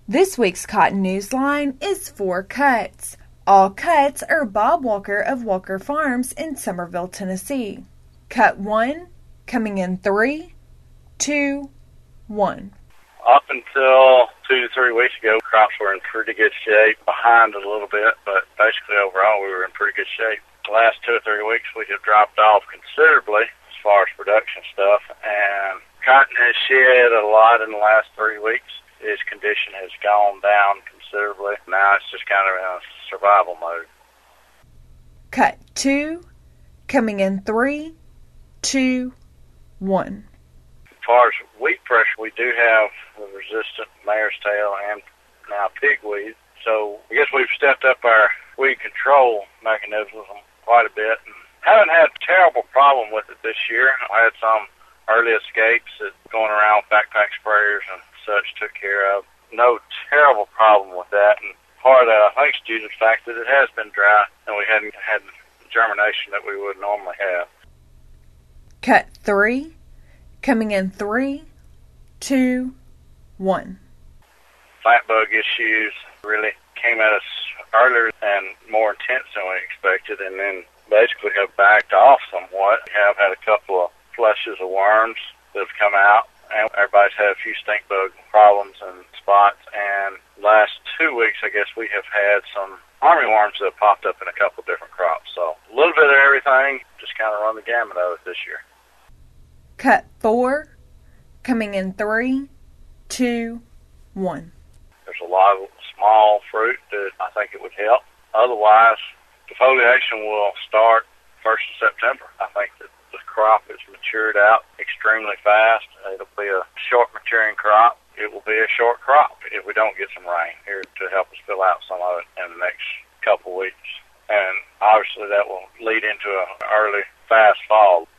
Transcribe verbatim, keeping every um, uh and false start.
This week's Cotton Newsline is four cuts. All cuts are Bob Walker of Walker Farms in Summerville, Tennessee. Cut one, coming in three, two, one. Up until two to three weeks ago, crops were in pretty good shape, behind a little bit, but basically overall we were in pretty good shape. The last two or three weeks we have dropped off considerably as far as production stuff, and cotton has shed a lot in the last three weeks. His condition has gone down considerably. Now it's just kind of in a survival mode. Cut two, coming in three, two, one. As far as weed pressure, we do have the resistant mare's tail and now pigweed. So I guess we've stepped up our weed control mechanism quite a bit. And haven't had a terrible problem with it this year. I had some early escapes that going around with backpack sprayers and such took care of. No terrible problem with that, and part of that I think is due to the fact that it has been dry and we hadn't had the germination that we would normally have. Cut three, coming in three, two, one. Plant bug issues really came at us earlier and more intense than we expected, and then basically have backed off somewhat. We have had a couple of flushes of worms that have come out, and everybody's had a few stink bug problems and spots. And last two weeks, I guess, we have had some armyworms that have popped up in a couple different crops. So a little bit of everything, just kind of run the gamut of it this year. Cut four, coming in three, two, one. There's a lot of small fruit that I think it would help. Otherwise, the foliation will start first of September. I think that the crop is matured out extremely fast. It'll be a short maturing crop. It will be a short crop if we don't get some rain here to help us fill out some of it in the next couple weeks. And obviously that will lead into an early, fast fall.